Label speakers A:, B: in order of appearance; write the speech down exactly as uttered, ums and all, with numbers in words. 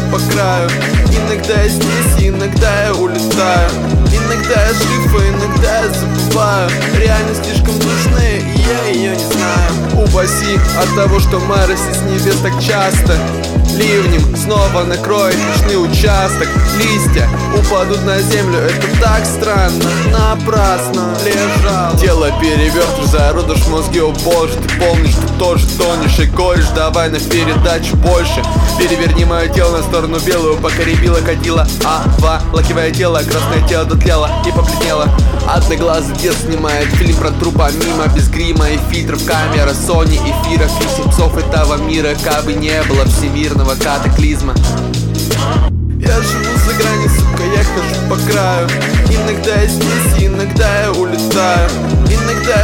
A: по краю. Иногда я здесь, иногда я улетаю. Иногда я жив, а иногда я забываю. Реальность слишком душная, и я ее не знаю. Упаси от того, что мороси с небес так часто. Ливнем снова накроет ночный участок. Листья упадут на землю, это так странно. Напрасно лежал. Тело перевертыш, зародыш, мозги о боже. Ты помнишь, ты тоже тонешь и горишь. Давай на передачу больше. Переверни мое тело на сторону белую, пока рябило кадила. Ава, лакивое тело, красное тело дотлело и побледнело. Одноглазый дед снимает фильм про трупа мимо, без грима и фильтров. Камера, Sony, эфиров и сепцов этого мира. Кабы не было всемирного катаклизма. Я живу за гранью, сука, я хожу по краю. Иногда я здесь, иногда я улетаю. Иногда